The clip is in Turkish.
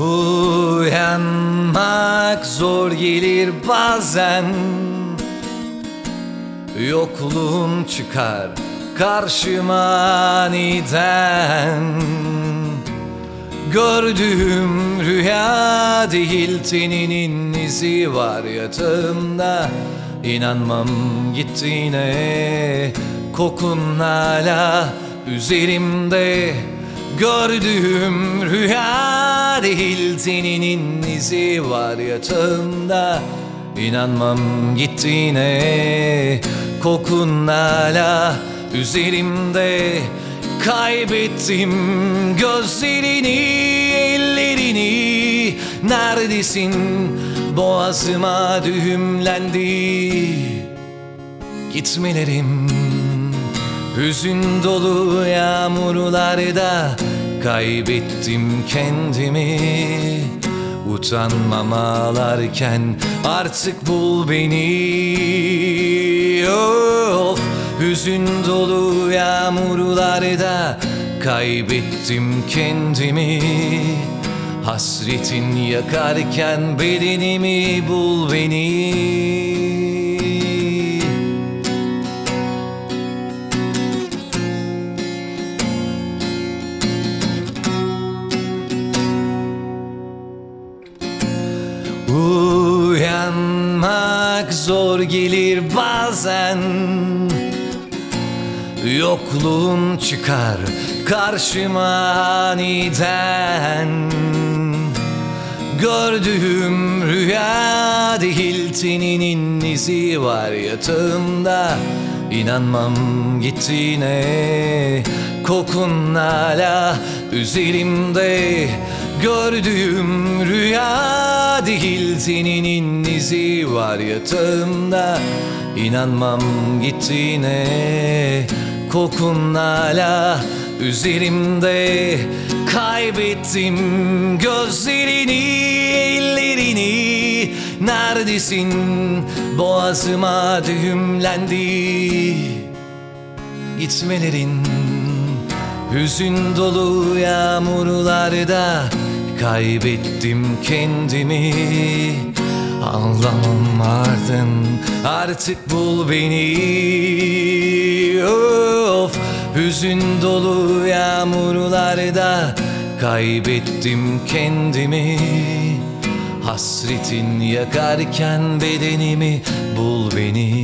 Uyanmak zor gelir bazen, yokluğun çıkar karşıma aniden. Gördüğüm rüya değil, teninin izi var yatağımda. İnanmam gittiğine, kokun hala üzerimde. Gördüğüm rüya değil, teninin izi var yatağımda. İnanmam gittiğine, kokun hala üzerimde. Kaybettim gözlerini, ellerini. Neredesin? Boğazıma düğümlendi gitmelerim. Hüzün dolu yağmurlarda kaybettim kendimi. Utanmam ağlarken, artık bul beni. Of, hüzün dolu yağmurlarda kaybettim kendimi. Hasretin yakarken bedenimi, bul beni. Uyanmak zor gelir bazen, yokluğun çıkar karşıma aniden. Gördüğüm rüya değil, teninin izi var yatağımda. İnanmam gittiğine, kokun hala üzerimde. Gördüğüm rüya değil, teninin izi var yatağımda. İnanmam gittiğine, kokun hala üzerimde. Kaybettim gözlerini, ellerini. Neredesin? Boğazıma düğümlendi gitmelerin. Hüzün dolu yağmurlarda kaybettim kendimi. Anlamam ardın, artık bul beni. Of, hüzün dolu yağmurlarda kaybettim kendimi. Hasretin yakarken bedenimi, bul beni.